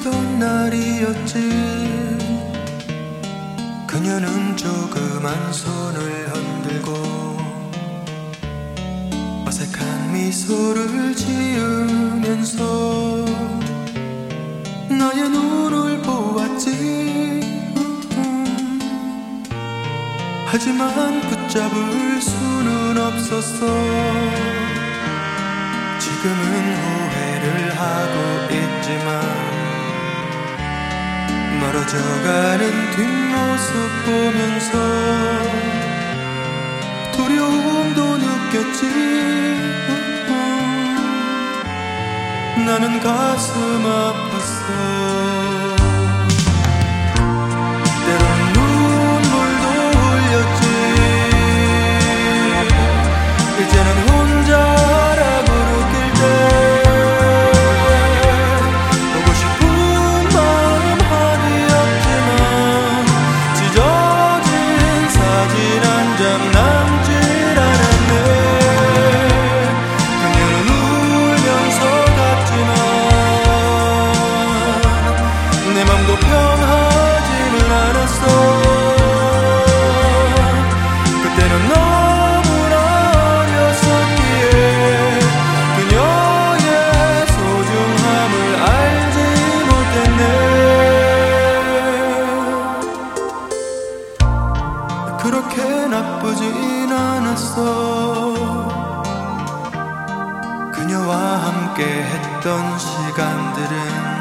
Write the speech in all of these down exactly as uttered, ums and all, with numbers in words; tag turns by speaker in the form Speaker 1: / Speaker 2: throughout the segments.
Speaker 1: 어떤 날이었지. 그녀는 조그만 손을 흔들고 어색한 미소를 지으면서 나의 눈을 보았지. 하지만 붙잡을 수는 없었어. 지금은 후회를 하고 있지만 멀어져가는 뒷모습 보면서 두려움도 느꼈지. 나는 가슴 아팠어. 때론 눈물도 흘렸지. 이제는 혼자라고 느낄 때 보고 싶은 마음 한이 없지만 찢어진 사진 한 장 남질 않았네. 그녀는 울면서 갔지만 내 맘도 평하지는 않았어. 그때는 너무나 어렸었기에 그녀의 소중함을 알지 못했네. 그렇게 나쁘진 않았어. 그녀와 함께 했던 시간들은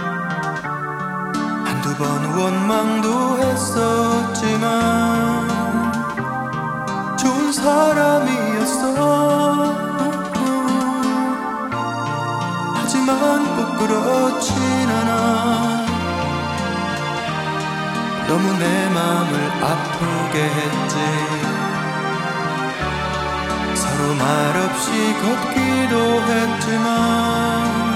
Speaker 1: 한두 번 원망도 했었지만 좋은 사람이었어. 하지만 꼭 그렇진 않아. 너무 내 맘을 아프게 했지. 서로 말없이 걷기도 했지만